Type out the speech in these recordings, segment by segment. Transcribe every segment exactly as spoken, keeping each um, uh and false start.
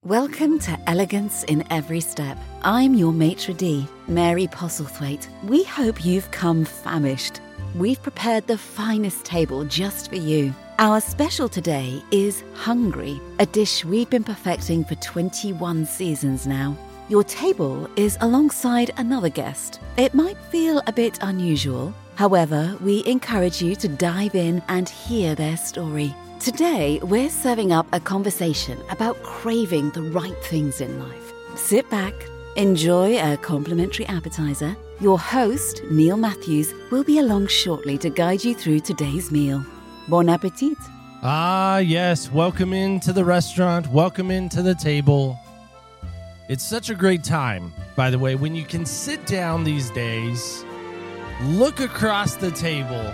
Welcome to Elegance in Every Step. I'm your maitre d', Mary Postlethwaite. We hope you've come famished. We've prepared the finest table just for you. Our special today is Hungry, a dish we've been perfecting for twenty-one seasons now. Your table is alongside another guest. It might feel a bit unusual. However, we encourage you to dive in and hear their story. Today, we're serving up a conversation about craving the right things in life. Sit back, enjoy a complimentary appetizer. Your host, Neil Matthews, will be along shortly to guide you through today's meal. Bon appetit. Ah, yes. Welcome into the restaurant. Welcome into the table. It's such a great time, by the way, when you can sit down these days, look across the table,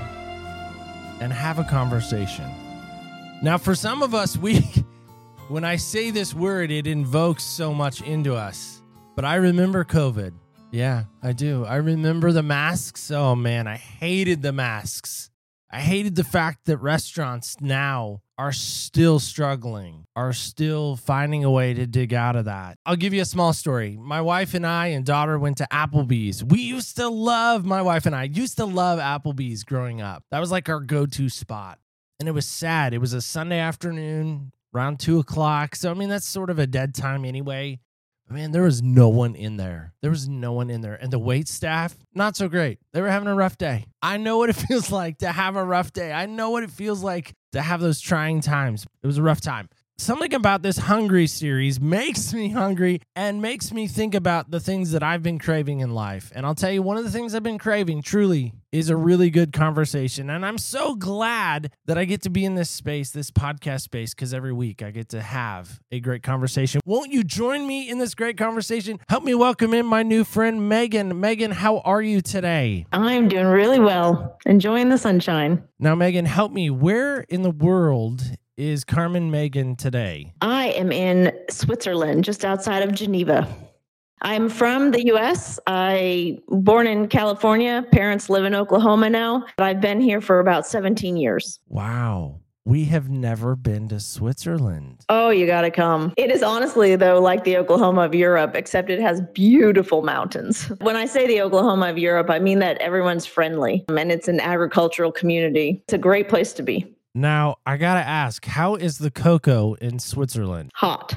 and have a conversation. Now, for some of us, we, when I say this word, it invokes so much into us. But I remember COVID. Yeah, I do. I remember the masks. Oh, man, I hated the masks. I hated the fact that restaurants now are still struggling, are still finding a way to dig out of that. I'll give you a small story. My wife and I and daughter went to Applebee's. We used to love, my wife and I used to love Applebee's growing up. That was like our go-to spot. And it was sad. It was a Sunday afternoon, around two o'clock. So, I mean, that's sort of a dead time anyway. But man, there was no one in there. There was no one in there. And the wait staff, not so great. They were having a rough day. I know what it feels like to have a rough day. I know what it feels like to have those trying times. It was a rough time. Something about this Hungry series makes me hungry and makes me think about the things that I've been craving in life. And I'll tell you, one of the things I've been craving truly is a really good conversation. And I'm so glad that I get to be in this space, this podcast space, because every week I get to have a great conversation. Won't you join me in this great conversation? Help me welcome in my new friend, Megan. Megan, how are you today? I'm doing really well. Enjoying the sunshine. Now, Megan, help me. Where in the world is Carmen Megan today? I am in Switzerland, just outside of Geneva. I'm from the U S. I born in California. Parents live in Oklahoma now. I've been here for about seventeen years. Wow. We have never been to Switzerland. Oh, you got to come. It is honestly, though, like the Oklahoma of Europe, except it has beautiful mountains. When I say the Oklahoma of Europe, I mean that everyone's friendly and it's an agricultural community. It's a great place to be. Now, I got to ask, how is the cocoa in Switzerland? Hot.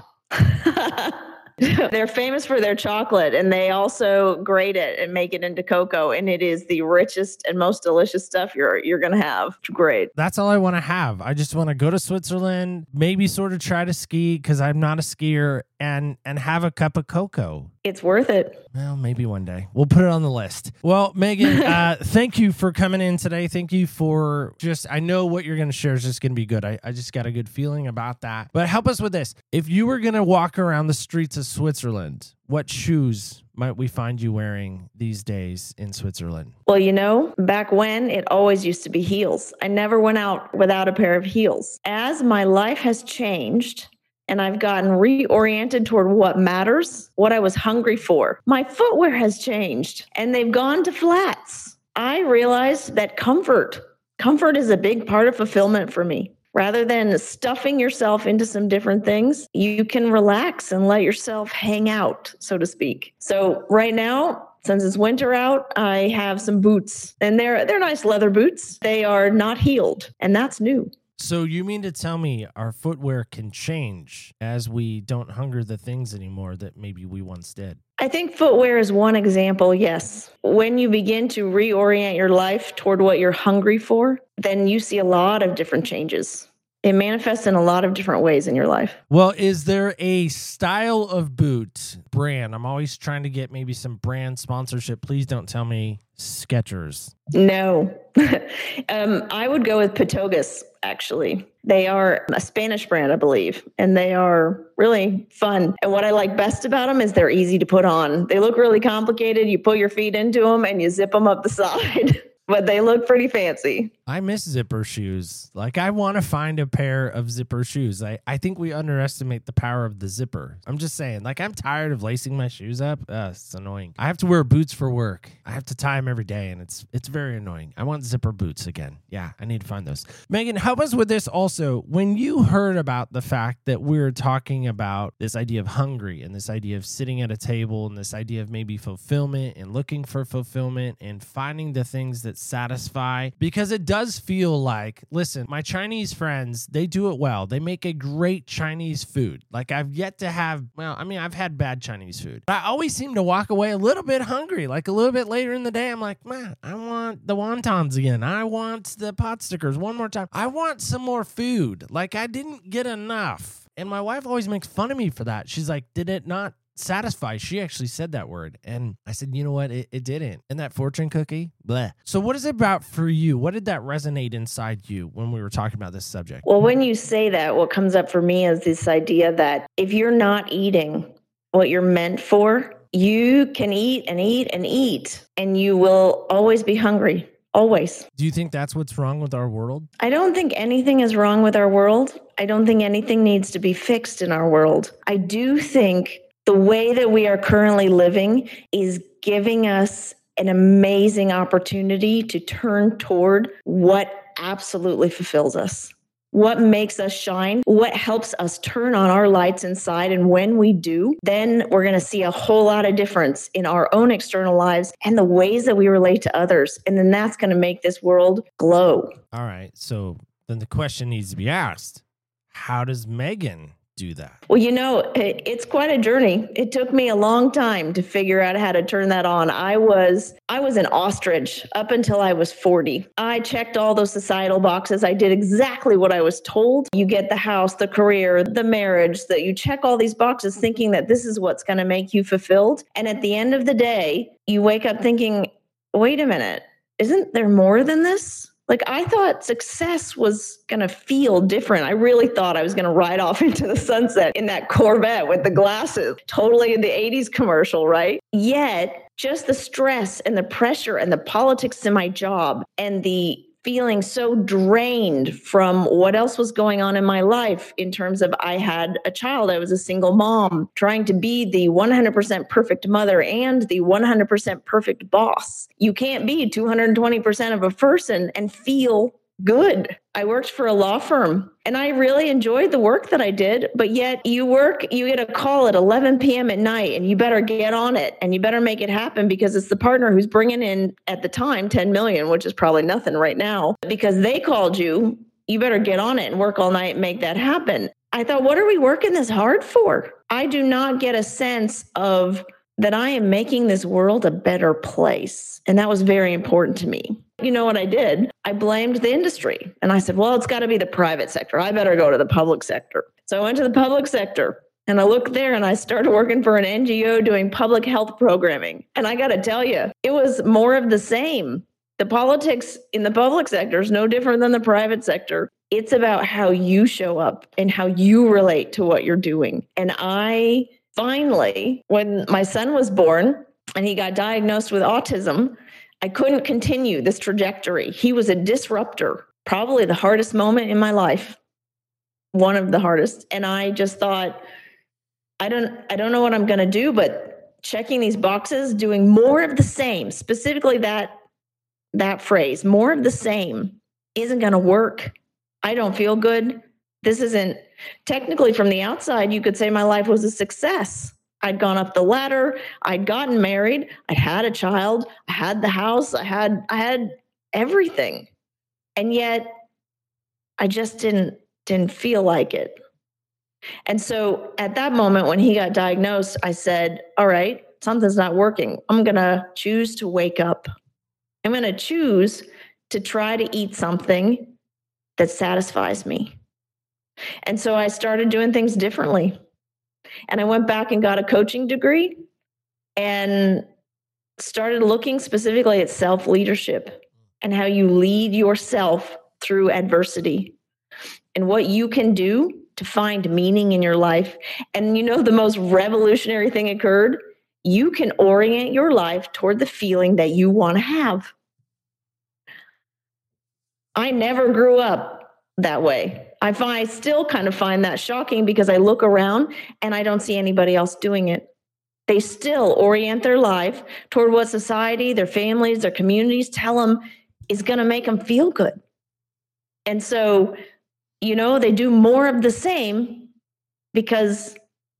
They're famous for their chocolate, and they also grate it and make it into cocoa, and it is the richest and most delicious stuff you're you're going to have. It's great. That's all I want to have. I just want to go to Switzerland, maybe sort of try to ski because I'm not a skier, and and have a cup of cocoa. It's worth it. Well, maybe one day. We'll put it on the list. Well, Megan, uh, thank you for coming in today. Thank you for just, I know what you're going to share is just going to be good. I, I just got a good feeling about that. But help us with this. If you were going to walk around the streets of Switzerland, what shoes might we find you wearing these days in Switzerland? Well, you know, back when it always used to be heels. I never went out without a pair of heels. As my life has changed, and I've gotten reoriented toward what matters, what I was hungry for, my footwear has changed and they've gone to flats. I realized that comfort, comfort is a big part of fulfillment for me. Rather than stuffing yourself into some different things, you can relax and let yourself hang out, so to speak. So right now, since it's winter out, I have some boots and they're they're nice leather boots. They are not heeled, and that's new. So you mean to tell me our footwear can change as we don't hunger the things anymore that maybe we once did? I think footwear is one example, yes. When you begin to reorient your life toward what you're hungry for, then you see a lot of different changes. It manifests in a lot of different ways in your life. Well, is there a style of boot brand? I'm always trying to get maybe some brand sponsorship. Please don't tell me Skechers. No. um, I would go with Patogas, actually. They are a Spanish brand, I believe, and they are really fun. And what I like best about them is they're easy to put on. They look really complicated. You put your feet into them and you zip them up the side. But they look pretty fancy. I miss zipper shoes. Like, I want to find a pair of zipper shoes. I, I think we underestimate the power of the zipper. I'm just saying, like, I'm tired of lacing my shoes up. Ugh, it's annoying. I have to wear boots for work. I have to tie them every day, and it's it's very annoying. I want zipper boots again. Yeah, I need to find those. Megan, help us with this also. When you heard about the fact that we were talking about this idea of hungry and this idea of sitting at a table and this idea of maybe fulfillment and looking for fulfillment and finding the things that satisfy, because it does feel like, listen, my Chinese friends, they do it well. They make a great Chinese food. Like, I've yet to have, well, I mean, I've had bad Chinese food. But I always seem to walk away a little bit hungry. Like, a little bit later in the day, I'm like, man, I want the wontons again. I want the pot stickers one more time. I want some more food. Like, I didn't get enough. And my wife always makes fun of me for that. She's like, did it not satisfy? She actually said that word. And I said, you know what? It, it didn't. And that fortune cookie, bleh. So what is it about for you? What did that resonate inside you when we were talking about this subject? Well, when you say that, what comes up for me is this idea that if you're not eating what you're meant for, you can eat and eat and eat, and you will always be hungry. Always. Do you think that's what's wrong with our world? I don't think anything is wrong with our world. I don't think anything needs to be fixed in our world. I do think the way that we are currently living is giving us an amazing opportunity to turn toward what absolutely fulfills us, what makes us shine, what helps us turn on our lights inside. And when we do, then we're going to see a whole lot of difference in our own external lives and the ways that we relate to others. And then that's going to make this world glow. All right. So then the question needs to be asked, how does Megan do that? Well, you know, it, it's quite a journey. It took me a long time to figure out how to turn that on. I was I was an ostrich up until I was forty. I checked all those societal boxes. I did exactly what I was told. You get the house, the career, the marriage, that you check all these boxes thinking that this is what's going to make you fulfilled. And at the end of the day, you wake up thinking, wait a minute, isn't there more than this? Like, I thought success was going to feel different. I really thought I was going to ride off into the sunset in that Corvette with the glasses, totally in the eighties commercial, right? Yet, just the stress and the pressure and the politics in my job and the feeling so drained from what else was going on in my life in terms of I had a child, I was a single mom, trying to be the one hundred percent perfect mother and the one hundred percent perfect boss. You can't be two hundred twenty percent of a person and feel good. I worked for a law firm and I really enjoyed the work that I did, but yet you work, you get a call at eleven p.m. at night and you better get on it and you better make it happen because it's the partner who's bringing in at the time ten million, which is probably nothing right now, because they called you. You better get on it and work all night and make that happen. I thought, what are we working this hard for? I do not get a sense of that I am making this world a better place. And that was very important to me. You know what I did? I blamed the industry. And I said, well, it's got to be the private sector. I better go to the public sector. So I went to the public sector and I looked there and I started working for an N G O doing public health programming. And I got to tell you, it was more of the same. The politics in the public sector is no different than the private sector. It's about how you show up and how you relate to what you're doing. And I finally, when my son was born and he got diagnosed with autism, I couldn't continue this trajectory. He was a disruptor, probably the hardest moment in my life, one of the hardest. And I just thought, I don't, I don't know what I'm going to do, but checking these boxes, doing more of the same, specifically that, that phrase, more of the same, isn't going to work. I don't feel good. This isn't, technically from the outside, you could say my life was a success. I'd gone up the ladder. I'd gotten married. I'd had a child. I had the house. I had, I had everything. And yet I just didn't, didn't feel like it. And so at that moment when he got diagnosed, I said, all right, something's not working. I'm going to choose to wake up. I'm going to choose to try to eat something that satisfies me. And so I started doing things differently. And I went back and got a coaching degree and started looking specifically at self-leadership and how you lead yourself through adversity and what you can do to find meaning in your life. And you know, the most revolutionary thing occurred. You can orient your life toward the feeling that you want to have. I never grew up that way. I find I still kind of find that shocking because I look around and I don't see anybody else doing it. They still orient their life toward what society, their families, their communities tell them is going to make them feel good. And so, you know, they do more of the same because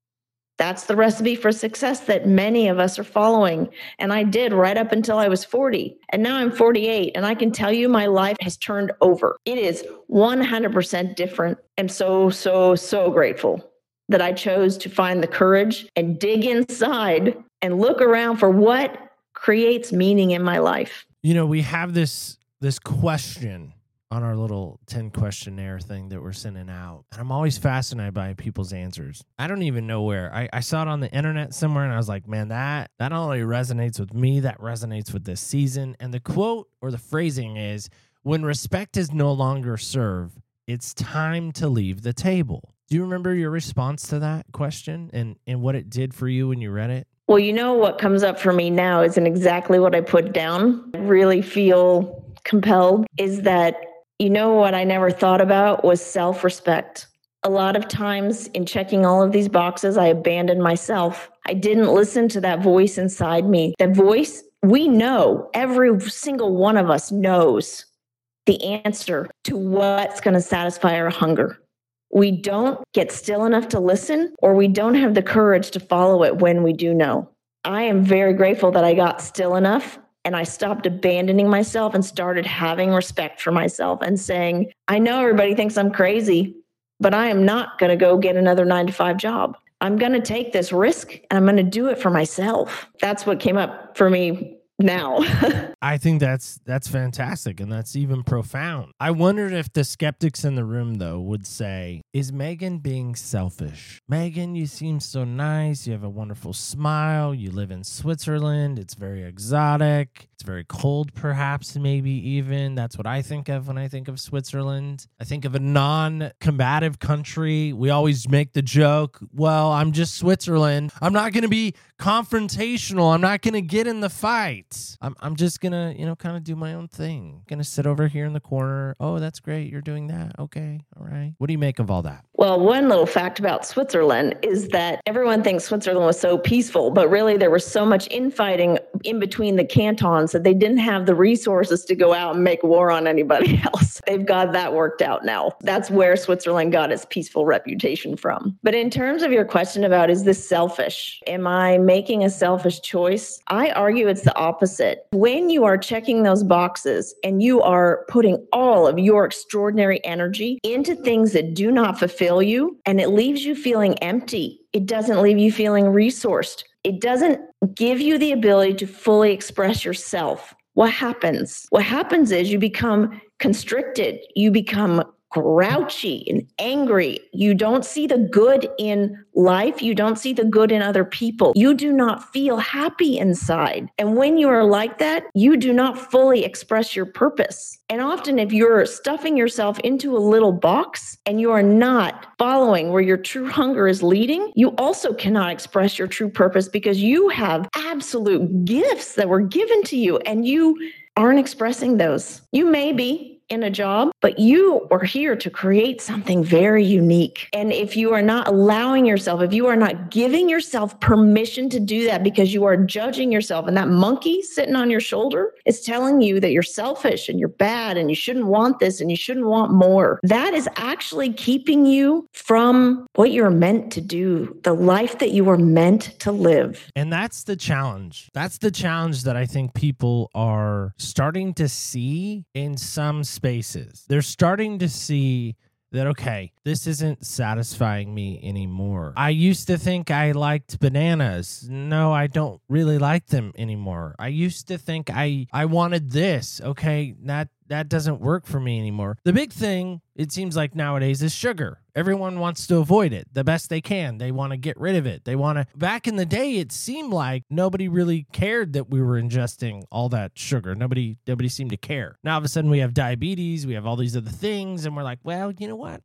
that's the recipe for success that many of us are following. And I did right up until I was forty. And now I'm forty-eight. And I can tell you my life has turned over. It is one hundred percent different. I'm so, so, so grateful that I chose to find the courage and dig inside and look around for what creates meaning in my life. You know, we have this this question on our little ten questionnaire thing that we're sending out. And I'm always fascinated by people's answers. I don't even know where. I, I saw it on the internet somewhere and I was like, man, that, that not only resonates with me, that resonates with this season. And the quote or the phrasing is, when respect is no longer served, it's time to leave the table. Do you remember your response to that question and, and what it did for you when you read it? Well, you know, what comes up for me now isn't exactly what I put down. I really feel compelled is that, you know, what I never thought about was self-respect. A lot of times in checking all of these boxes, I abandoned myself. I didn't listen to that voice inside me. That voice, we know, every single one of us knows the answer to what's going to satisfy our hunger. We don't get still enough to listen, or we don't have the courage to follow it when we do know. I am very grateful that I got still enough and I stopped abandoning myself and started having respect for myself and saying, I know everybody thinks I'm crazy, but I am not going to go get another nine to five job. I'm going to take this risk and I'm going to do it for myself. That's what came up for me now. I think that's that's fantastic, and that's even profound. I wondered if the skeptics in the room, though, would say, is Megan being selfish? Megan, you seem so nice. You have a wonderful smile. You live in Switzerland. It's very exotic. It's very cold, perhaps, maybe even. That's what I think of when I think of Switzerland. I think of a non-combative country. We always make the joke, well, I'm just Switzerland. I'm not going to be confrontational. I'm not going to get in the fight. I'm I'm just going to, you know, kind of do my own thing. Going to sit over here in the corner. Oh, that's great. You're doing that. Okay. All right. What do you make of all that? Well, one little fact about Switzerland is that everyone thinks Switzerland was so peaceful, but really there was so much infighting in between the cantons that they didn't have the resources to go out and make war on anybody else. They've got that worked out now. That's where Switzerland got its peaceful reputation from. But in terms of your question about, is this selfish? Am I making a selfish choice? I argue it's the opposite. When you are checking those boxes and you are putting all of your extraordinary energy into things that do not fulfill you, and it leaves you feeling empty, it doesn't leave you feeling resourced, it doesn't give you the ability to fully express yourself. What happens? What happens is you become constricted. You become grouchy and angry. You don't see the good in life. You don't see the good in other people. You do not feel happy inside. And when you are like that, you do not fully express your purpose. And often if you're stuffing yourself into a little box and you are not following where your true hunger is leading, you also cannot express your true purpose because you have absolute gifts that were given to you and you aren't expressing those. You may be in a job, but you are here to create something very unique. And if you are not allowing yourself, if you are not giving yourself permission to do that because you are judging yourself, and that monkey sitting on your shoulder is telling you that you're selfish and you're bad and you shouldn't want this and you shouldn't want more, that is actually keeping you from what you're meant to do, the life that you were meant to live. And that's the challenge. That's the challenge that I think people are starting to see in some spaces. They're starting to see that, okay, this isn't satisfying me anymore. I used to think I liked bananas. No, I don't really like them anymore. I used to think I, I wanted this. Okay, that, that doesn't work for me anymore. The big thing, it seems like nowadays, is sugar. Everyone wants to avoid it the best they can. They want to get rid of it. They want to. Back in the day, it seemed like nobody really cared that we were ingesting all that sugar. Nobody, nobody seemed to care. Now, all of a sudden, we have diabetes. We have all these other things. And we're like, well, you know what? Maybe sugar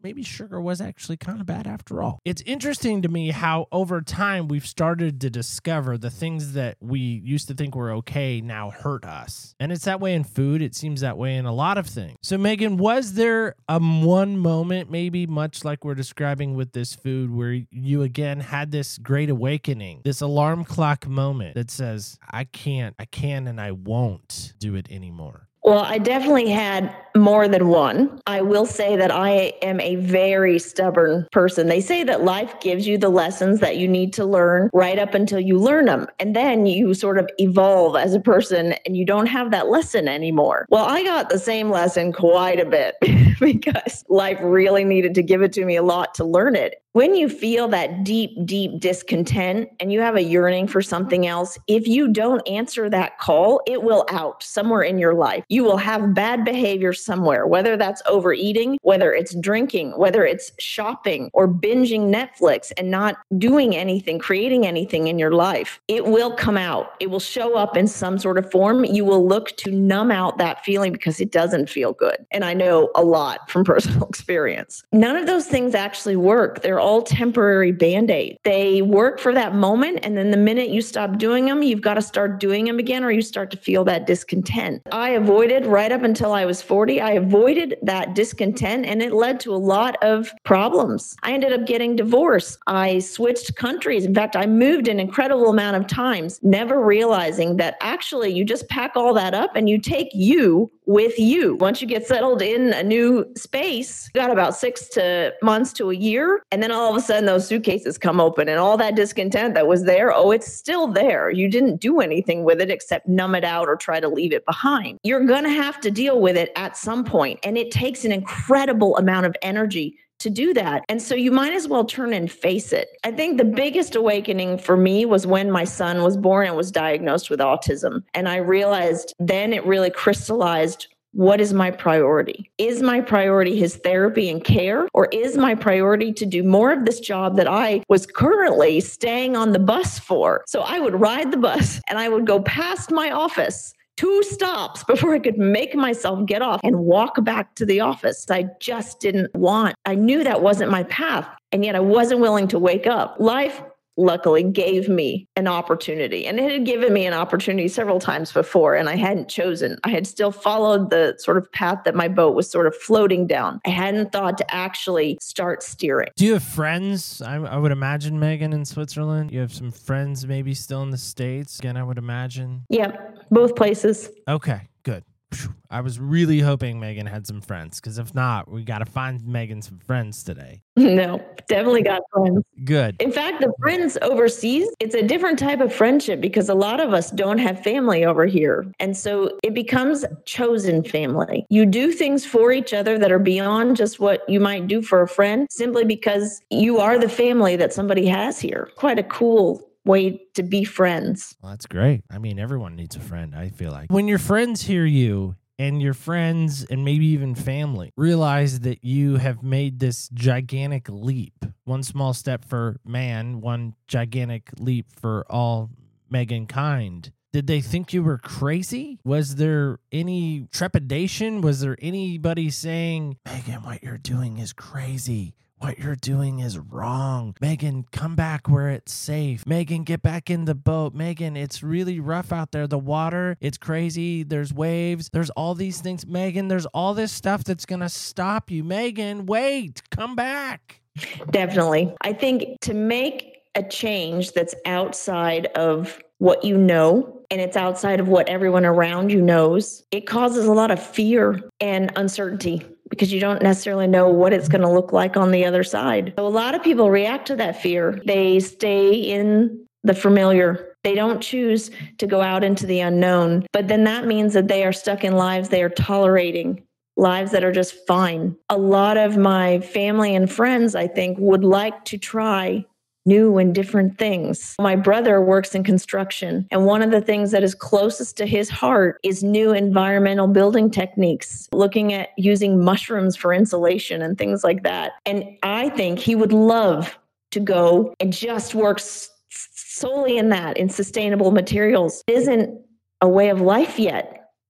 sugar was actually kind of bad after all. It's interesting to me how over time we've started to discover the things that we used to think were okay now hurt us. And it's that way in food. It seems that way in a lot of things. So Megan, was there a one moment, maybe much like we're describing with this food, where you again had this great awakening, this alarm clock moment that says, I can't, I can, and I won't do it anymore? Well, I definitely had more than one. I will say that I am a very stubborn person. They say that life gives you the lessons that you need to learn right up until you learn them. And then you sort of evolve as a person and you don't have that lesson anymore. Well, I got the same lesson quite a bit because life really needed to give it to me a lot to learn it. When you feel that deep, deep discontent and you have a yearning for something else, if you don't answer that call, it will out somewhere in your life. You will have bad behavior somewhere, whether that's overeating, whether it's drinking, whether it's shopping or binging Netflix and not doing anything, creating anything in your life. It will come out. It will show up in some sort of form. You will look to numb out that feeling because it doesn't feel good. And I know a lot from personal experience. None of those things actually work. They're all temporary Band-Aids. They work for that moment, and then the minute you stop doing them, you've got to start doing them again, or you start to feel that discontent. I avoided right up until I was forty. I avoided that discontent, and it led to a lot of problems. I ended up getting divorced. I switched countries. In fact, I moved an incredible amount of times, never realizing that actually you just pack all that up and you take you with you. Once you get settled in a new space, you got about six to months to a year, and then all of a sudden those suitcases come open and all that discontent that was there, oh, it's still there. You didn't do anything with it except numb it out or try to leave it behind. You're going to have to deal with it at some point, and it takes an incredible amount of energy to do that. And so you might as well turn and face it. I think the biggest awakening for me was when my son was born and was diagnosed with autism. And I realized then it really crystallized, what is my priority? Is my priority his therapy and care? Or is my priority to do more of this job that I was currently staying on the bus for? So I would ride the bus and I would go past my office two stops before I could make myself get off and walk back to the office. I just didn't want, I knew that wasn't my path, and yet I wasn't willing to wake up. Life luckily gave me an opportunity, and it had given me an opportunity several times before, and I hadn't chosen. I had still followed the sort of path that my boat was sort of floating down. I hadn't thought to actually start steering. Do you have friends? I, I would imagine, Megan, in Switzerland. You have some friends maybe still in the States. Again, I would imagine. Yeah, both places. Okay, good. I was really hoping Megan had some friends, because if not, we got to find Megan some friends today. No, definitely got friends. Good. In fact, the friends overseas, it's a different type of friendship because a lot of us don't have family over here. And so it becomes chosen family. You do things for each other that are beyond just what you might do for a friend, simply because you are the family that somebody has here. Quite a cool way to be friends. Well, that's great. I mean, everyone needs a friend, I feel like. When your friends hear you, and your friends and maybe even family realize that you have made this gigantic leap, one small step for man, one gigantic leap for all Megankind, did they think you were crazy? Was there any trepidation? Was there anybody saying, Megan, what you're doing is crazy? What you're doing is wrong. Megan, come back where it's safe. Megan, get back in the boat. Megan, it's really rough out there. The water, it's crazy. There's waves. There's all these things. Megan, there's all this stuff that's going to stop you. Megan, wait, come back. Definitely. I think to make a change that's outside of what you know, and it's outside of what everyone around you knows, it causes a lot of fear and uncertainty, because you don't necessarily know what it's going to look like on the other side. So a lot of people react to that fear. They stay in the familiar. They don't choose to go out into the unknown. But then that means that they are stuck in lives they are tolerating, lives that are just fine. A lot of my family and friends, I think, would like to try new and different things. My brother works in construction, and one of the things that is closest to his heart is new environmental building techniques, looking at using mushrooms for insulation and things like that. And I think he would love to go and just work s- solely in that, in sustainable materials. It isn't a way of life yet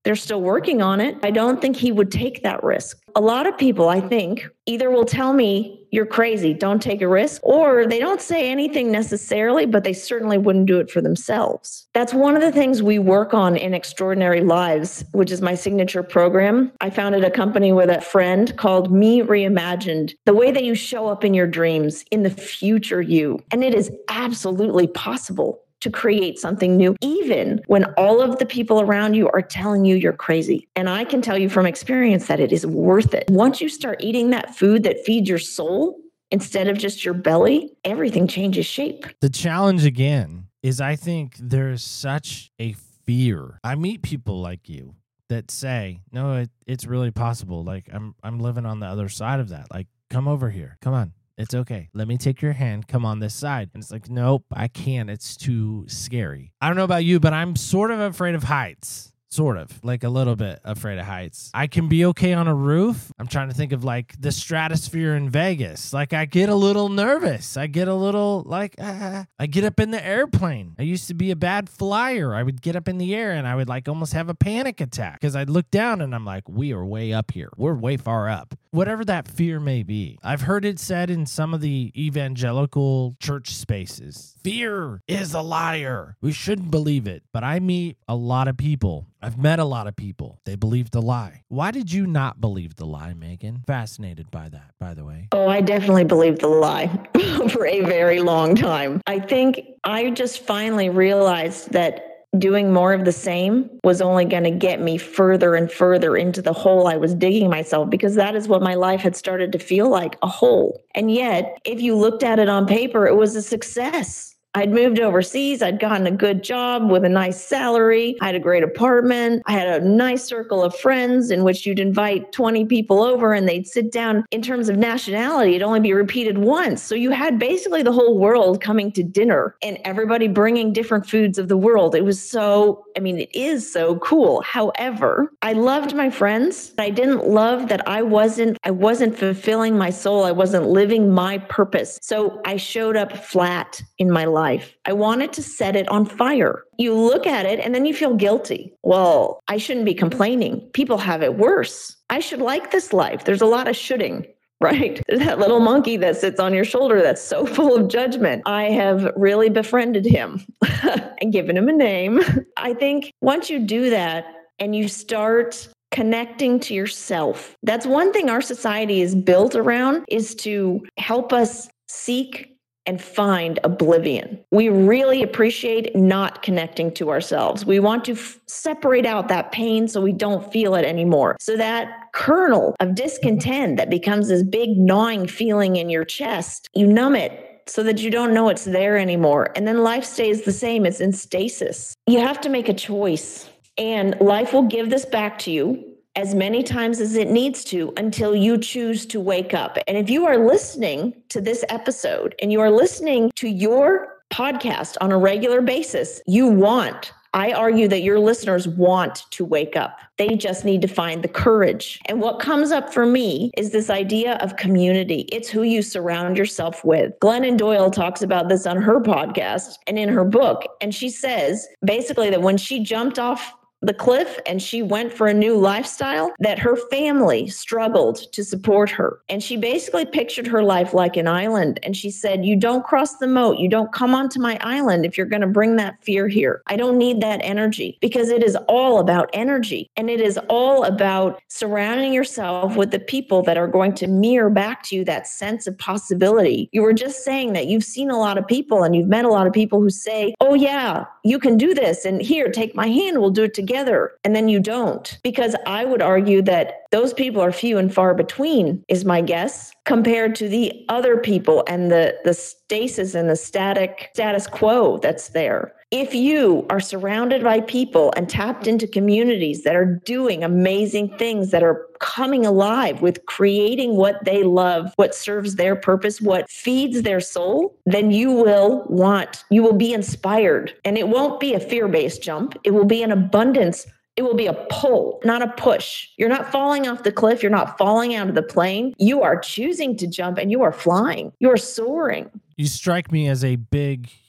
They're still working on it. I don't think he would take that risk. A lot of people, I think, either will tell me, you're crazy, don't take a risk, or they don't say anything necessarily, but they certainly wouldn't do it for themselves. That's one of the things we work on in Extraordinary Lives, which is my signature program. I founded a company with a friend called Me Reimagined, the way that you show up in your dreams, in the future you. And it is absolutely possible to create something new, even when all of the people around you are telling you you're crazy. And I can tell you from experience that it is worth it. Once you start eating that food that feeds your soul instead of just your belly, everything changes shape. The challenge again is I think there's such a fear. I meet people like you that say, no, it, it's really possible. Like I'm, I'm living on the other side of that. Like, come over here. Come on. It's okay. Let me take your hand. Come on this side. And it's like, nope, I can't. It's too scary. I don't know about you, but I'm sort of afraid of heights. Sort of, like a little bit afraid of heights. I can be okay on a roof. I'm trying to think of like the stratosphere in Vegas. Like I get a little nervous. I get a little like, ah. I get up in the airplane. I used to be a bad flyer. I would get up in the air and I would like almost have a panic attack because I'd look down and I'm like, we are way up here. We're way far up. Whatever that fear may be. I've heard it said in some of the evangelical church spaces, fear is a liar. We shouldn't believe it. But I meet a lot of people. I've met a lot of people. They believe the lie. Why did you not believe the lie, Megan? Fascinated by that, by the way. Oh, I definitely believed the lie for a very long time. I think I just finally realized that doing more of the same was only going to get me further and further into the hole I was digging myself, because that is what my life had started to feel like, a hole. And yet, if you looked at it on paper, it was a success. I'd moved overseas. I'd gotten a good job with a nice salary. I had a great apartment. I had a nice circle of friends in which you'd invite twenty people over and they'd sit down. In terms of nationality, it'd only be repeated once. So you had basically the whole world coming to dinner and everybody bringing different foods of the world. It was so, I mean, it is so cool. However, I loved my friends. I didn't love that I wasn't, I wasn't fulfilling my soul. I wasn't living my purpose. So I showed up flat in my life. I wanted to set it on fire. You look at it and then you feel guilty. Well, I shouldn't be complaining. People have it worse. I should like this life. There's a lot of shoulding, right? There's that little monkey that sits on your shoulder that's so full of judgment. I have really befriended him and given him a name. I think once you do that and you start connecting to yourself, that's one thing our society is built around, is to help us seek and find oblivion. We really appreciate not connecting to ourselves. We want to f- separate out that pain so we don't feel it anymore. So that kernel of discontent that becomes this big gnawing feeling in your chest, you numb it so that you don't know it's there anymore. And then life stays the same. It's in stasis. You have to make a choice, and life will give this back to you as many times as it needs to until you choose to wake up. And if you are listening to this episode and you are listening to your podcast on a regular basis, you want, I argue that your listeners want to wake up. They just need to find the courage. And what comes up for me is this idea of community. It's who you surround yourself with. Glennon Doyle talks about this on her podcast and in her book. And she says basically that when she jumped off the cliff and she went for a new lifestyle, that her family struggled to support her. And she basically pictured her life like an island. And she said, you don't cross the moat. You don't come onto my island if you're going to bring that fear here. I don't need that energy, because it is all about energy. And it is all about surrounding yourself with the people that are going to mirror back to you that sense of possibility. You were just saying that you've seen a lot of people and you've met a lot of people who say, oh yeah, you can do this. And here, take my hand, we'll do it together. Together, and then you don't. Because I would argue that those people are few and far between, is my guess, compared to the other people and the, the stasis and the static status quo that's there. If you are surrounded by people and tapped into communities that are doing amazing things, that are coming alive with creating what they love, what serves their purpose, what feeds their soul, then you will want, you will be inspired. And it won't be a fear-based jump. It will be an abundance. It will be a pull, not a push. You're not falling off the cliff. You're not falling out of the plane. You are choosing to jump and you are flying. You are soaring. You strike me as a big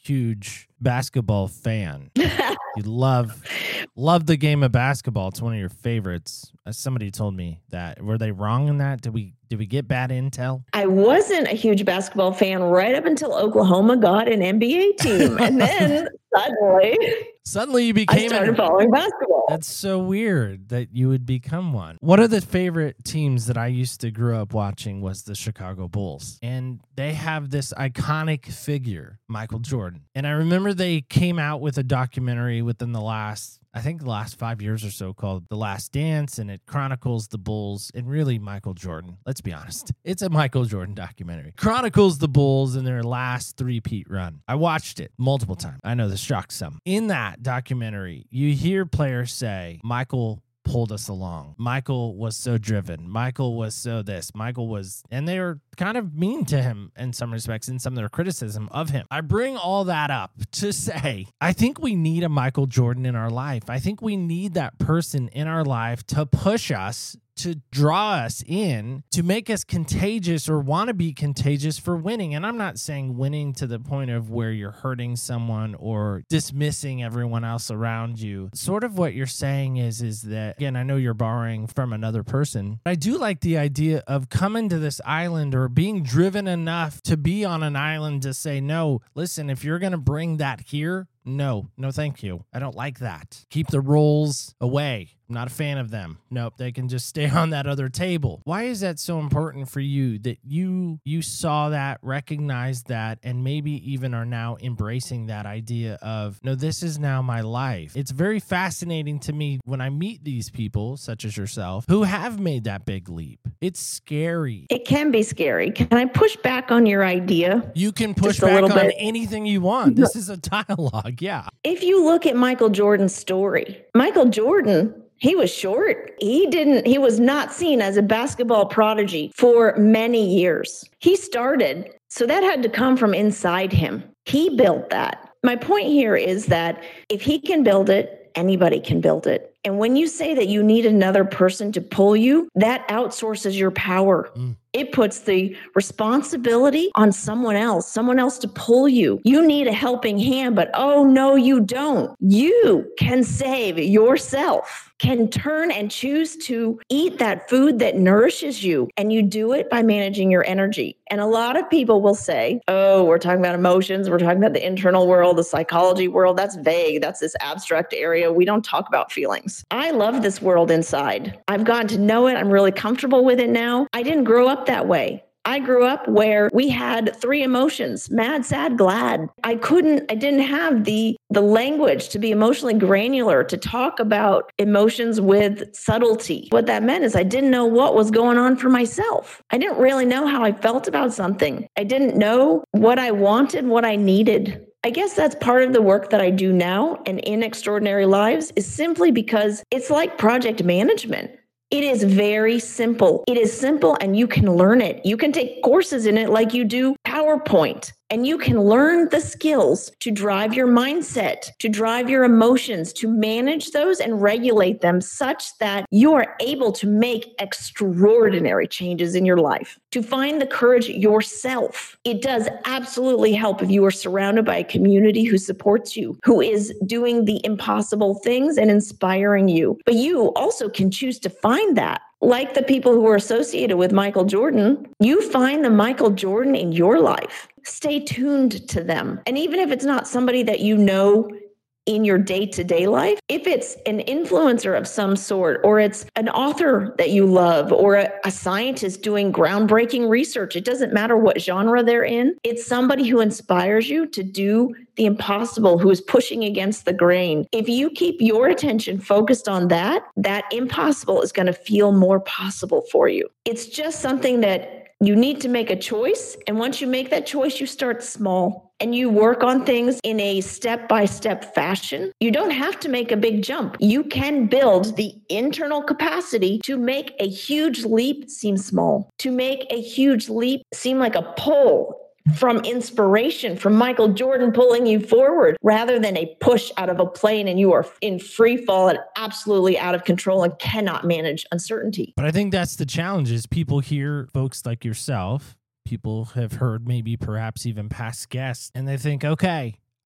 huge basketball fan. You love love the game of basketball. It's one of your favorites. Uh, somebody told me that. Were they wrong in that? Did we did we get bad intel? I wasn't a huge basketball fan right up until Oklahoma got an N B A team. And then suddenly, suddenly you became I started an, following basketball. That's so weird that you would become one. One of the favorite teams that I used to grow up watching was the Chicago Bulls. And they have this iconic figure, Michael Jordan. And I remember they came out with a documentary within the last, I think the last five years or so, called The Last Dance, and it chronicles the Bulls and really Michael Jordan. Let's be honest. It's a Michael Jordan documentary. Chronicles the Bulls in their last three-peat run. I watched it multiple times. I know this shocks some. In that documentary, you hear players say, Michael pulled us along. Michael was so driven. Michael was so this. Michael was, and they were kind of mean to him in some respects, in some of their criticism of him. I bring all that up to say, I think we need a Michael Jordan in our life. I think we need that person in our life to push us, to draw us in, to make us contagious or want to be contagious for winning. And I'm not saying winning to the point of where you're hurting someone or dismissing everyone else around you. Sort of what you're saying is, is that, again, I know you're borrowing from another person, but I do like the idea of coming to this island or being driven enough to be on an island to say, no, listen, if you're going to bring that here, no, no, thank you. I don't like that. Keep the rolls away. I'm not a fan of them. Nope, they can just stay on that other table. Why is that so important for you that you you saw that, recognized that, and maybe even are now embracing that idea of, no, this is now my life? It's very fascinating to me when I meet these people, such as yourself, who have made that big leap. It's scary. It can be scary. Can I push back on your idea? You can push Just a back little on bit. anything you want. This is a dialogue. Yeah. If you look at Michael Jordan's story, Michael Jordan, he was short. He didn't, he was not seen as a basketball prodigy for many years. He started, so that had to come from inside him. He built that. My point here is that if he can build it, anybody can build it. And when you say that you need another person to pull you, that outsources your power. Mm. It puts the responsibility on someone else, someone else to pull you. You need a helping hand, but oh, no, you don't. You can save yourself, can turn and choose to eat that food that nourishes you. And you do it by managing your energy. And a lot of people will say, oh, we're talking about emotions. We're talking about the internal world, the psychology world. That's vague. That's this abstract area. We don't talk about feelings. I love this world inside. I've gotten to know it. I'm really comfortable with it now. I didn't grow up that way. I grew up where we had three emotions: mad, sad, glad. I couldn't, I didn't have the the language to be emotionally granular, to talk about emotions with subtlety. What that meant is I didn't know what was going on for myself. I didn't really know how I felt about something. I didn't know what I wanted, what I needed. I guess that's part of the work that I do now and in Extraordinary Lives, is simply because it's like project management. It is very simple. It is simple and you can learn it. You can take courses in it like you do PowerPoint, and you can learn the skills to drive your mindset, to drive your emotions, to manage those and regulate them such that you are able to make extraordinary changes in your life, to find the courage yourself. It does absolutely help if you are surrounded by a community who supports you, who is doing the impossible things and inspiring you. But you also can choose to find that. Like the people who are associated with Michael Jordan, you find the Michael Jordan in your life. Stay tuned to them. And even if it's not somebody that you know in your day-to-day life, if it's an influencer of some sort, or it's an author that you love, or a, a scientist doing groundbreaking research, it doesn't matter what genre they're in. It's somebody who inspires you to do the impossible, who is pushing against the grain. If you keep your attention focused on that, that impossible is going to feel more possible for you. It's just something that you need to make a choice. And once you make that choice, you start small and you work on things in a step-by-step fashion. You don't have to make a big jump. You can build the internal capacity to make a huge leap seem small, to make a huge leap seem like a pull from inspiration, from Michael Jordan pulling you forward, rather than a push out of a plane and you are in free fall and absolutely out of control and cannot manage uncertainty. But I think that's the challenge, is people hear folks like yourself, people have heard maybe perhaps even past guests, and they think, okay,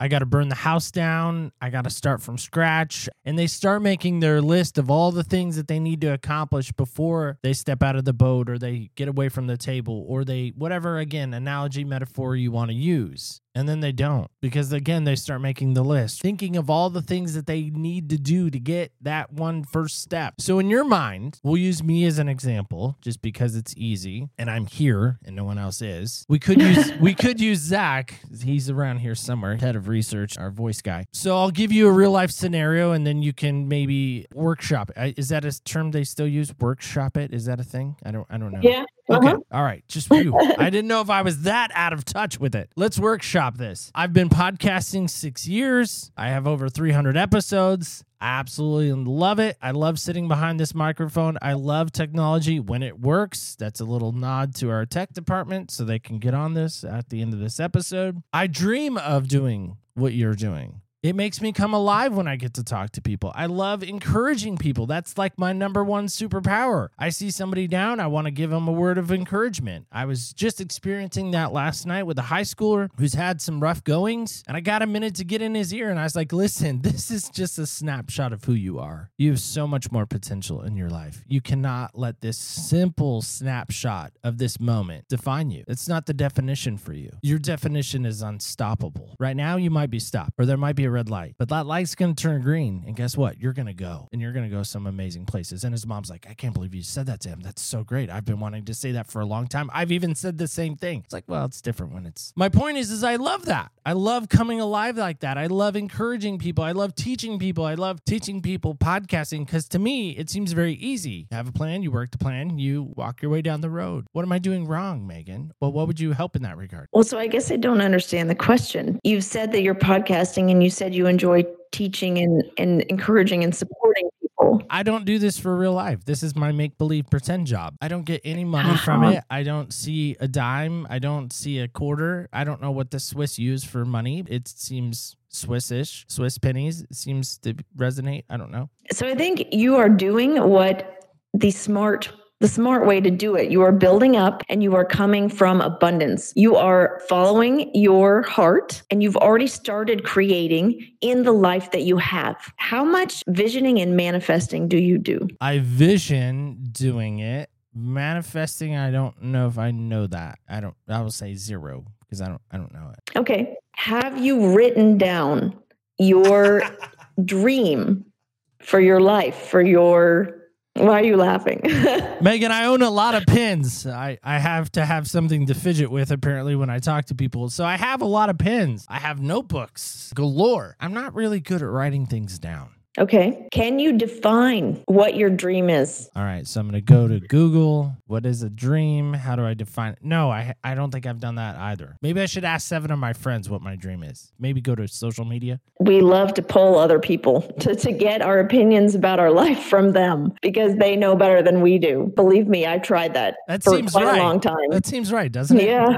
I got to burn the house down. I got to start from scratch. And they start making their list of all the things that they need to accomplish before they step out of the boat or they get away from the table or they, whatever, again, analogy, metaphor you want to use. And then they don't, because again, they start making the list, thinking of all the things that they need to do to get that one first step. So in your mind, we'll use me as an example, just because it's easy and I'm here and no one else is. We could use we could use Zach. He's around here somewhere, head of research, our voice guy. So I'll give you a real life scenario and then you can maybe workshop it. Is that a term they still use? Workshop it? Is that a thing? I don't I don't know. Yeah. Okay. Uh-huh. All right. Just you. I didn't know if I was that out of touch with it. Let's workshop this. I've been podcasting six years. I have over three hundred episodes. I absolutely love it. I love sitting behind this microphone. I love technology when it works. That's a little nod to our tech department so they can get on this at the end of this episode. I dream of doing what you're doing. It makes me come alive when I get to talk to people. I love encouraging people. That's like my number one superpower. I see somebody down, I want to give them a word of encouragement. I was just experiencing that last night with a high schooler who's had some rough goings, and I got a minute to get in his ear, and I was like, listen, this is just a snapshot of who you are. You have so much more potential in your life. You cannot let this simple snapshot of this moment define you. It's not the definition for you. Your definition is unstoppable. Right now, you might be stopped, or there might be a red light, but that light's going to turn green, and guess what? You're going to go, and you're going to go some amazing places. And his mom's like, I can't believe you said that to him. That's so great. I've been wanting to say that for a long time. I've even said the same thing. It's like, well, it's different when it's... My point is, is I love that. I love coming alive like that. I love encouraging people. I love teaching people. I love teaching people podcasting, because to me, it seems very easy. You have a plan, you work the plan, you walk your way down the road. What am I doing wrong, Megan? Well, what would you help in that regard? Well, so I guess I don't understand the question. You've said that you're podcasting and you said you enjoy teaching and, and encouraging and supporting people. I don't do this for real life. This is my make-believe pretend job. I don't get any money from it. I don't see a dime. I don't see a quarter. I don't know what the Swiss use for money. It seems Swiss-ish. Swiss pennies. It seems to resonate. I don't know. So I think you are doing what the smart The smart way to do it. You are building up and you are coming from abundance. You are following your heart and you've already started creating in the life that you have. How much visioning and manifesting do you do? I vision doing it. Manifesting, I don't know if I know that. I don't, I will say zero because I don't, I don't know it. Okay. Have you written down your dream for your life, for your... Why are you laughing? Megan, I own a lot of pins. I, I have to have something to fidget with, apparently, when I talk to people. So I have a lot of pins. I have notebooks galore. I'm not really good at writing things down. Okay. Can you define what your dream is? All right. So I'm going to go to Google. What is a dream? How do I define it? No, I I don't think I've done that either. Maybe I should ask seven of my friends what my dream is. Maybe go to social media. We love to poll other people to, to get our opinions about our life from them because they know better than we do. Believe me, I've tried that, that for seems quite right. a long time. That seems right, doesn't it? Yeah.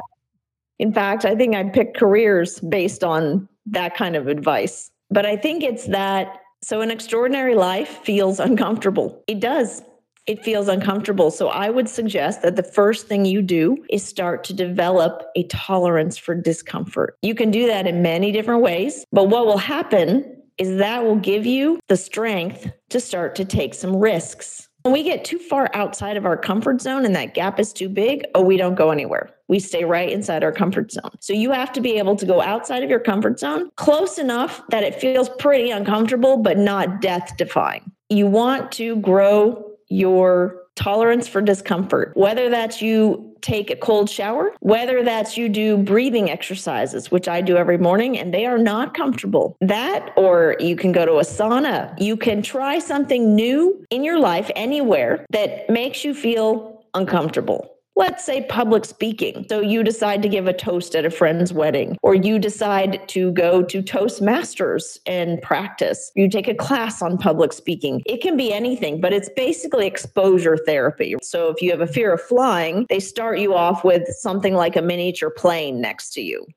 In fact, I think I picked careers based on that kind of advice. But I think it's that... So an extraordinary life feels uncomfortable. It does. It feels uncomfortable. So I would suggest that the first thing you do is start to develop a tolerance for discomfort. You can do that in many different ways, but what will happen is that will give you the strength to start to take some risks. When we get too far outside of our comfort zone and that gap is too big, oh, we don't go anywhere. We stay right inside our comfort zone. So you have to be able to go outside of your comfort zone close enough that it feels pretty uncomfortable, but not death-defying. You want to grow your tolerance for discomfort, whether that's you take a cold shower, whether that's you do breathing exercises, which I do every morning, and they are not comfortable. That, or you can go to a sauna. You can try something new in your life anywhere that makes you feel uncomfortable. Let's say public speaking. So you decide to give a toast at a friend's wedding, or you decide to go to Toastmasters and practice. You take a class on public speaking. It can be anything, but it's basically exposure therapy. So if you have a fear of flying, they start you off with something like a miniature plane next to you.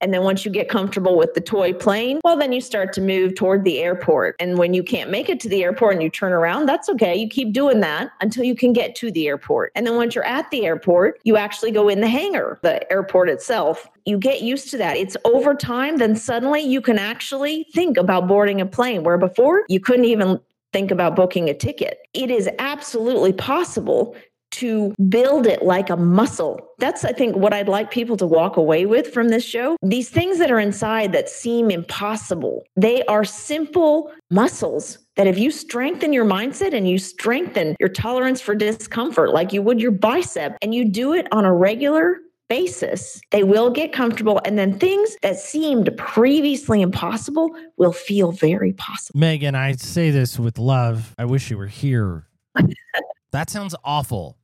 And then once you get comfortable with the toy plane, well, then you start to move toward the airport. And when you can't make it to the airport and you turn around, that's okay. You keep doing that until you can get to the airport. And then once you're at the airport, you actually go in the hangar, the airport itself. You get used to that. It's over time, then suddenly you can actually think about boarding a plane, where before you couldn't even think about booking a ticket. It is absolutely possible to build it like a muscle. That's, I think, what I'd like people to walk away with from this show. These things that are inside that seem impossible, they are simple muscles that if you strengthen your mindset and you strengthen your tolerance for discomfort like you would your bicep, and you do it on a regular basis, they will get comfortable. And then things that seemed previously impossible will feel very possible. Megan, I say this with love. I wish you were here. That sounds awful.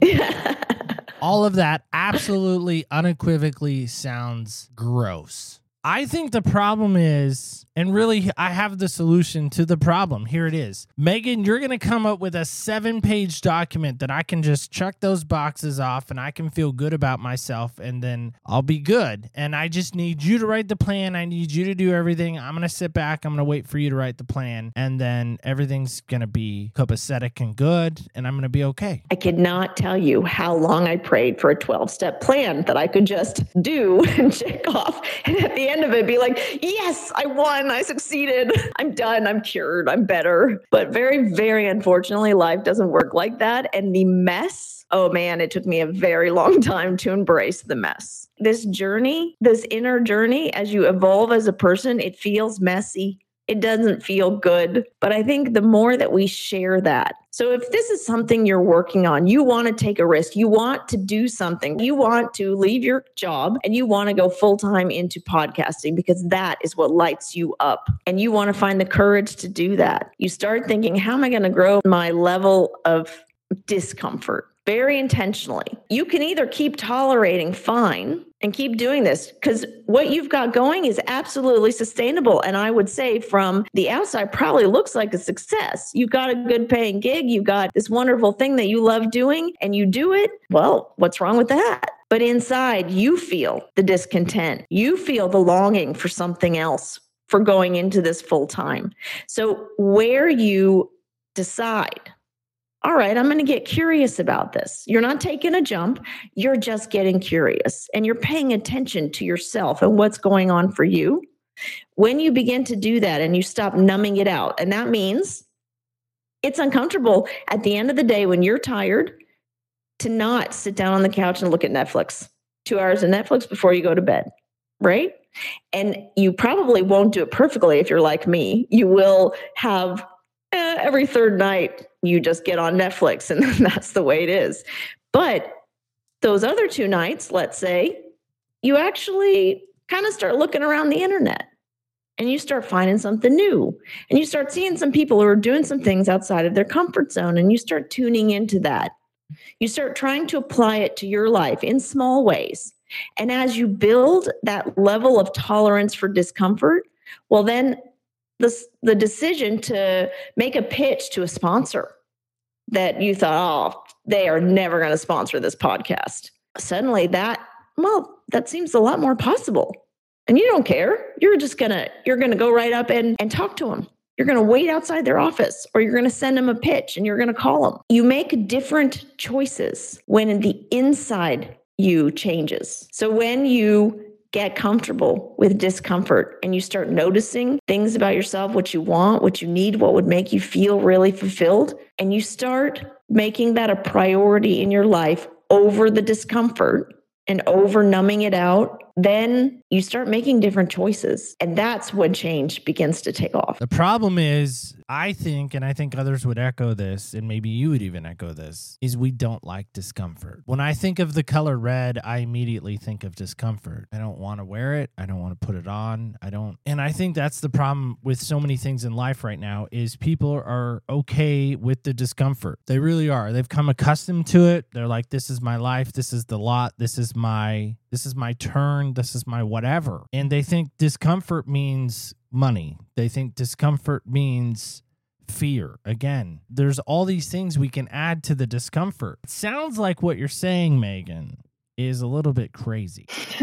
All of that absolutely unequivocally sounds gross. I think the problem is, and really I have the solution to the problem. Here it is. Megan, you're going to come up with a seven-page document that I can just check those boxes off and I can feel good about myself, and then I'll be good. And I just need you to write the plan. I need you to do everything. I'm going to sit back. I'm going to wait for you to write the plan, and then everything's going to be copacetic and good, and I'm going to be okay. I could not tell you how long I prayed for a twelve-step plan that I could just do and check off. And at the end of it, be like, yes, I won. I succeeded. I'm done. I'm cured. I'm better. But very, very unfortunately, life doesn't work like that. And the mess, oh man, it took me a very long time to embrace the mess. This journey, this inner journey, as you evolve as a person, it feels messy. It doesn't feel good. But I think the more that we share that. So if this is something you're working on, you want to take a risk, you want to do something, you want to leave your job and you want to go full time into podcasting because that is what lights you up. And you want to find the courage to do that. You start thinking, how am I going to grow my level of discomfort? Very intentionally. You can either keep tolerating fine and keep doing this because what you've got going is absolutely sustainable. And I would say from the outside probably looks like a success. You've got a good paying gig. You've got this wonderful thing that you love doing and you do it. Well, what's wrong with that? But inside you feel the discontent. You feel the longing for something else, for going into this full time. So where you decide, all right, I'm going to get curious about this. You're not taking a jump. You're just getting curious and you're paying attention to yourself and what's going on for you. When you begin to do that and you stop numbing it out, and that means it's uncomfortable at the end of the day when you're tired to not sit down on the couch and look at Netflix, two hours of Netflix before you go to bed, right? And you probably won't do it perfectly if you're like me. You will have Uh, every third night, you just get on Netflix and that's the way it is. But those other two nights, let's say, you actually kind of start looking around the internet and you start finding something new and you start seeing some people who are doing some things outside of their comfort zone and you start tuning into that. You start trying to apply it to your life in small ways. And as you build that level of tolerance for discomfort, well, then The, the decision to make a pitch to a sponsor that you thought, oh, they are never going to sponsor this podcast. Suddenly that, well, that seems a lot more possible. And you don't care. You're just going to, you're going to go right up and, and talk to them. You're going to wait outside their office or you're going to send them a pitch and you're going to call them. You make different choices when the inside you changes. So when you get comfortable with discomfort and you start noticing things about yourself, what you want, what you need, what would make you feel really fulfilled. And you start making that a priority in your life over the discomfort and over numbing it out, then you start making different choices. And that's when change begins to take off. The problem is, I think, and I think others would echo this, and maybe you would even echo this, is we don't like discomfort. When I think of the color red, I immediately think of discomfort. I don't want to wear it. I don't want to put it on. I don't. And I think that's the problem with so many things in life right now is people are okay with the discomfort. They really are. They've come accustomed to it. They're like, this is my life. This is the lot. This is my, this is my turn. This is my whatever. And they think discomfort means money. They think discomfort means fear. Again, there's all these things we can add to the discomfort. It sounds like what you're saying, Megan, is a little bit crazy.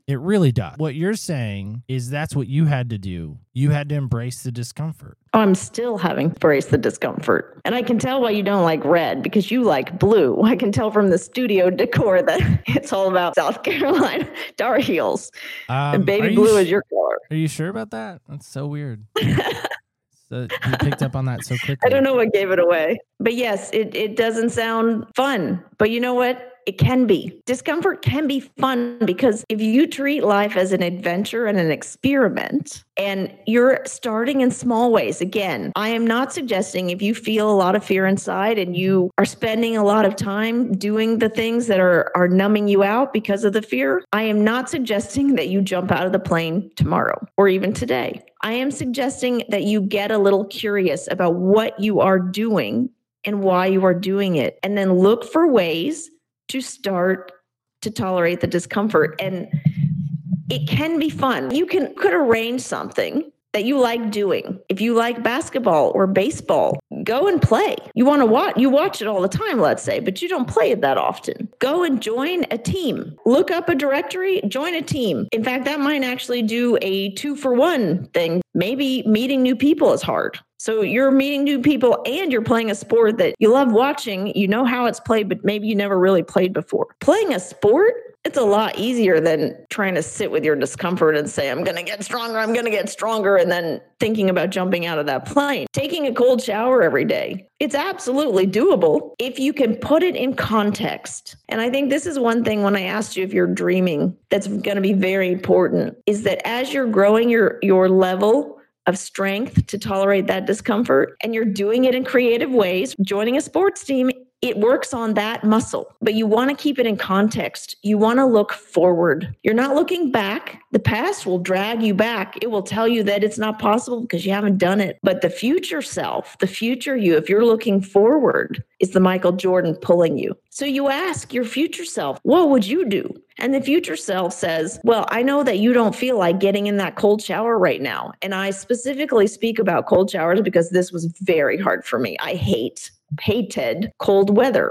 It really does. What you're saying is that's what you had to do. You had to embrace the discomfort. I'm still having to embrace the discomfort. And I can tell why you don't like red, because you like blue. I can tell from the studio decor that it's all about South Carolina Tar Heels. Um, and baby blue sh- is your color. Are you sure about that? That's so weird. So you picked up on that so quickly. I don't know what gave it away. But yes, it, it doesn't sound fun. But you know what? It can be. Discomfort can be fun, because if you treat life as an adventure and an experiment, and you're starting in small ways, again, I am not suggesting if you feel a lot of fear inside and you are spending a lot of time doing the things that are, are numbing you out because of the fear, I am not suggesting that you jump out of the plane tomorrow or even today. I am suggesting that you get a little curious about what you are doing and why you are doing it, and then look for ways to start to tolerate the discomfort. And it can be fun. You can could arrange something that you like doing. If you like basketball or baseball, go and play. You want to watch, you watch it all the time, let's say, but you don't play it that often. Go and join a team. Look up a directory, join a team. In fact, that might actually do a two for one thing. Maybe meeting new people is hard. So you're meeting new people and you're playing a sport that you love watching. You know how it's played, but maybe you never really played before. Playing a sport, it's a lot easier than trying to sit with your discomfort and say, I'm going to get stronger, I'm going to get stronger, and then thinking about jumping out of that plane. Taking a cold shower every day, it's absolutely doable if you can put it in context. And I think this is one thing when I asked you if you're dreaming, that's going to be very important, is that as you're growing your, your level of strength to tolerate that discomfort, and you're doing it in creative ways, joining a sports team, it works on that muscle. But you want to keep it in context. You want to look forward. You're not looking back. The past will drag you back. It will tell you that it's not possible because you haven't done it. But the future self, the future you, if you're looking forward, is the Michael Jordan pulling you. So you ask your future self, what would you do? And the future self says, well, I know that you don't feel like getting in that cold shower right now. And I specifically speak about cold showers because this was very hard for me. I hate, hated cold weather.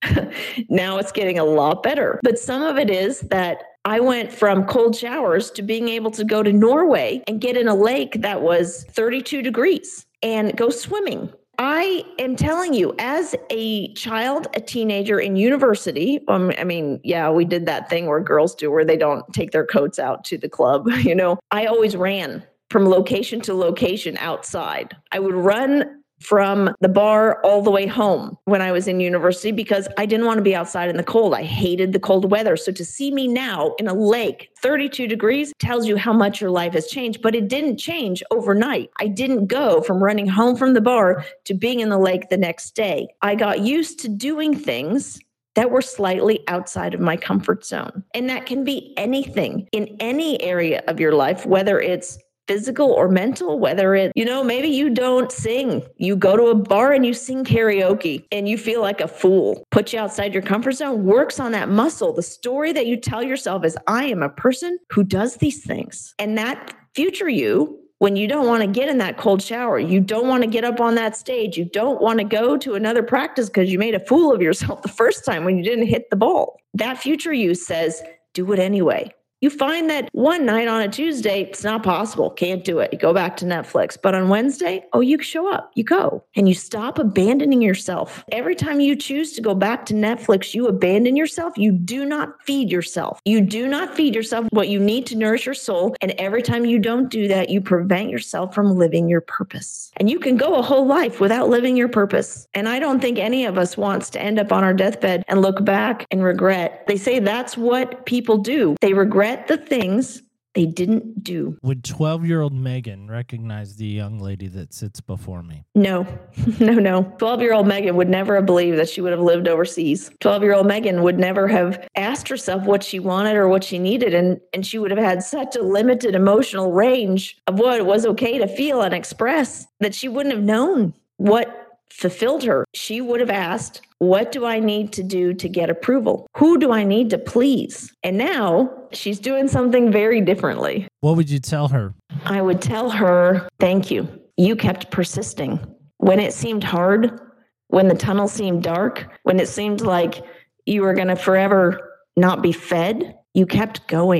Now it's getting a lot better. But some of it is that I went from cold showers to being able to go to Norway and get in a lake that was thirty-two degrees and go swimming. I am telling you, as a child, a teenager in university, um, I mean, yeah, we did that thing where girls do where they don't take their coats out to the club. You know, I always ran from location to location outside. I would run from the bar all the way home when I was in university because I didn't want to be outside in the cold. I hated the cold weather. So to see me now in a lake, thirty-two degrees, tells you how much your life has changed, but it didn't change overnight. I didn't go from running home from the bar to being in the lake the next day. I got used to doing things that were slightly outside of my comfort zone. And that can be anything in any area of your life, whether it's physical or mental, whether it, you know, maybe you don't sing. You go to a bar and you sing karaoke and you feel like a fool. Put you outside your comfort zone, works on that muscle. The story that you tell yourself is, I am a person who does these things. And that future you, when you don't want to get in that cold shower, you don't want to get up on that stage, you don't want to go to another practice because you made a fool of yourself the first time when you didn't hit the ball. That future you says, do it anyway. You find that one night on a Tuesday, it's not possible. Can't do it. You go back to Netflix. But on Wednesday, oh, you show up. You go. And you stop abandoning yourself. Every time you choose to go back to Netflix, you abandon yourself. You do not feed yourself. You do not feed yourself what you need to nourish your soul. And every time you don't do that, you prevent yourself from living your purpose. And you can go a whole life without living your purpose. And I don't think any of us wants to end up on our deathbed and look back and regret. They say that's what people do. They regret the things they didn't do. Would twelve-year-old Megan recognize the young lady that sits before me? No, no, no. twelve-year-old Megan would never have believed that she would have lived overseas. twelve-year-old Megan would never have asked herself what she wanted or what she needed, and, and she would have had such a limited emotional range of what it was okay to feel and express that she wouldn't have known what fulfilled her. She would have asked, what do I need to do to get approval? Who do I need to please? And now she's doing something very differently. What would you tell her? I would tell her, thank you. You kept persisting. When it seemed hard, when the tunnel seemed dark, when it seemed like you were going to forever not be fed, you kept going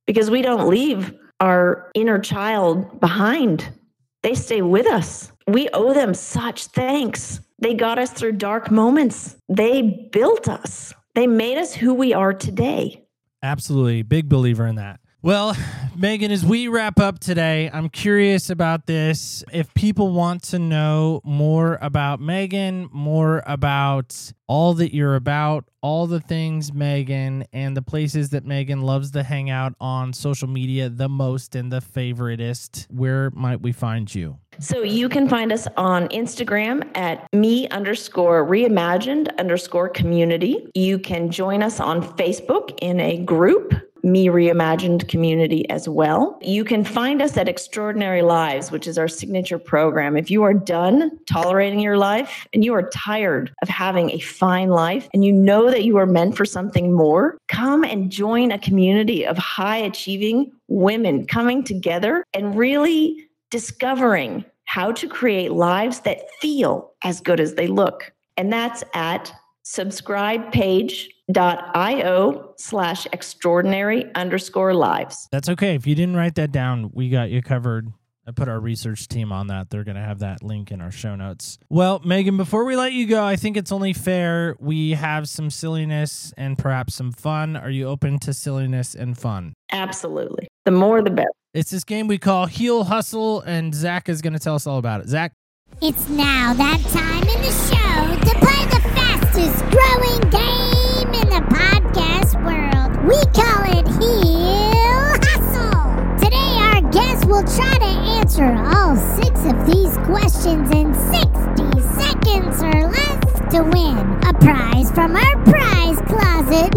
because we don't leave our inner child behind. They stay with us. We owe them such thanks. They got us through dark moments. They built us. They made us who we are today. Absolutely. Big believer in that. Well, Megan, as we wrap up today, I'm curious about this. If people want to know more about Megan, more about all that you're about, all the things Megan, and the places that Megan loves to hang out on social media the most and the favoritist, where might we find you? So you can find us on Instagram at me underscore reimagined underscore community. You can join us on Facebook in a group, Me Reimagined Community as well. You can find us at Extraordinary Lives, which is our signature program. If you are done tolerating your life and you are tired of having a fine life and you know that you are meant for something more, come and join a community of high achieving women coming together and really discovering how to create lives that feel as good as they look. And that's at subscribepage.io slash extraordinary underscore lives. That's okay. If you didn't write that down, we got you covered. I put our research team on that. They're going to have that link in our show notes. Well, Megan, before we let you go, I think it's only fair we have some silliness and perhaps some fun. Are you open to silliness and fun? Absolutely. The more, the better. It's this game we call Heel Hustle, and Zach is going to tell us all about it. Zach? It's now that time in the show to play the fastest growing game in the podcast world. We call it Heel Hustle. Today our guest will try to answer all six of these questions in sixty seconds or less to win a prize from our prize closet.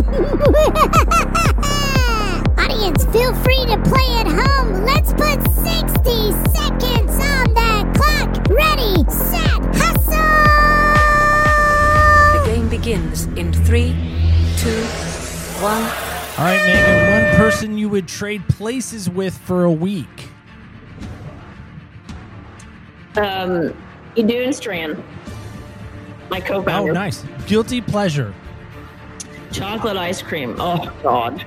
Audience, feel free to play at home. Let's put sixty seconds on the clock. Ready, set, hustle! The game begins in three, two, one. All right, Megan, one person you would trade places with for a week. Um, Idun Strand, my Oh, co-founder. nice. Guilty pleasure. Chocolate ice cream. Oh, God.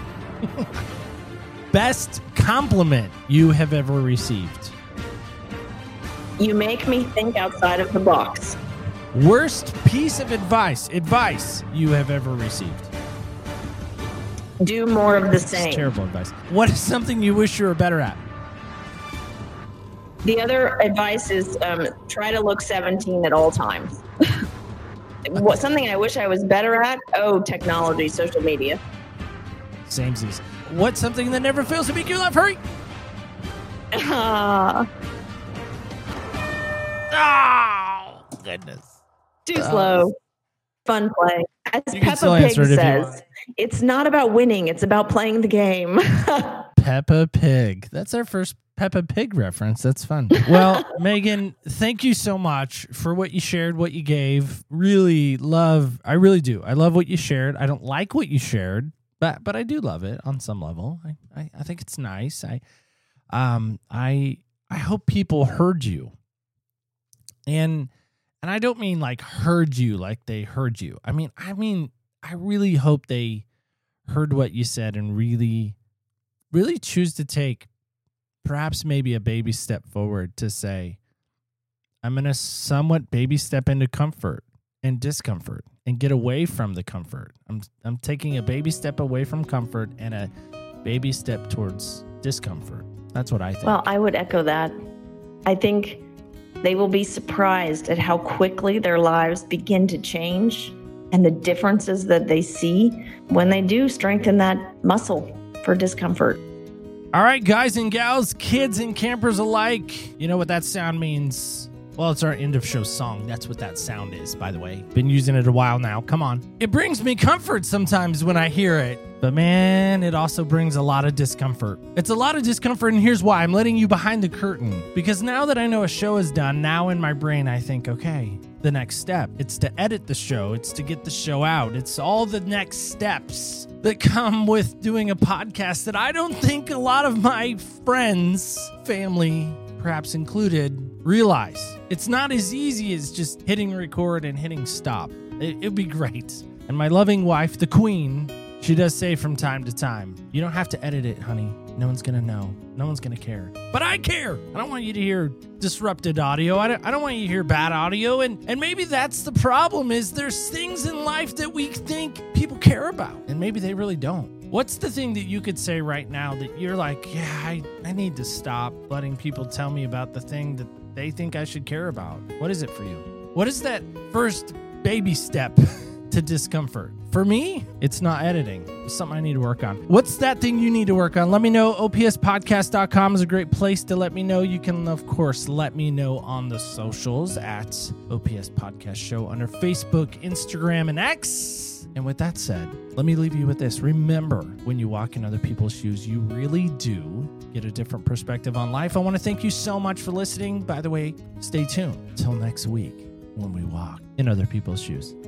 Best compliment you have ever received. You make me think outside of the box. Worst piece of advice, advice you have ever received. Do more of the It's same. terrible advice. What is something you wish you were better at? The other advice is um, try to look seventeen at all times. What something I wish I was better at? Oh, technology, social media. Samesies. What's something that never fails to make you laugh? Hurry! Ah, Oh, goodness. too slow. Fun play. As You can still Peppa Pig answer it if you says, want. it's not about winning, it's about playing the game. Peppa Pig. That's our first Peppa Pig reference. That's fun. Well, Megan, thank you so much for what you shared, what you gave. Really love, I really do. I love what you shared. I don't like what you shared, but but I do love it on some level. I, I, I think it's nice. I um I I hope people heard you. And and I don't mean like heard you like they heard you. I mean I mean I really hope they heard what you said and really really choose to take perhaps maybe a baby step forward to say, I'm going to somewhat baby step into comfort and discomfort and get away from the comfort. I'm I'm taking a baby step away from comfort and a baby step towards discomfort. That's what I think. Well, I would echo that. I think they will be surprised at how quickly their lives begin to change and the differences that they see when they do strengthen that muscle for discomfort. All right, guys and gals, kids and campers alike, you know what that sound means. Well, it's our end of show song. That's what that sound is, by the way. Been using it a while now. Come on. It brings me comfort sometimes when I hear it. But man, it also brings a lot of discomfort. It's a lot of discomfort, and here's why. I'm letting you behind the curtain. Because now that I know a show is done, now in my brain I think, okay, the next step. It's to edit the show. It's to get the show out. It's all the next steps that come with doing a podcast that I don't think a lot of my friends, family, perhaps included, realize. It's not as easy as just hitting record and hitting stop. It, it'd be great. And my loving wife, the queen, She does say from time to time, you don't have to edit it, honey. No one's going to know. No one's going to care. But I care. I don't want you to hear disrupted audio. I don't, I don't want you to hear bad audio. And, and maybe that's the problem is there's things in life that we think people care about. And maybe they really don't. What's the thing that you could say right now that you're like, yeah, I, I need to stop letting people tell me about the thing that they think I should care about? What is it for you? What is that first baby step to discomfort? For me, it's not editing. It's something I need to work on. What's that thing you need to work on? Let me know. O P S podcast dot com is a great place to let me know. You can, of course, let me know on the socials at O P S Podcast Show under Facebook, Instagram, and X. And with that said, let me leave you with this. Remember, when you walk in other people's shoes, you really do get a different perspective on life. I want to thank you so much for listening. By the way, stay tuned. Till next week when we walk in other people's shoes.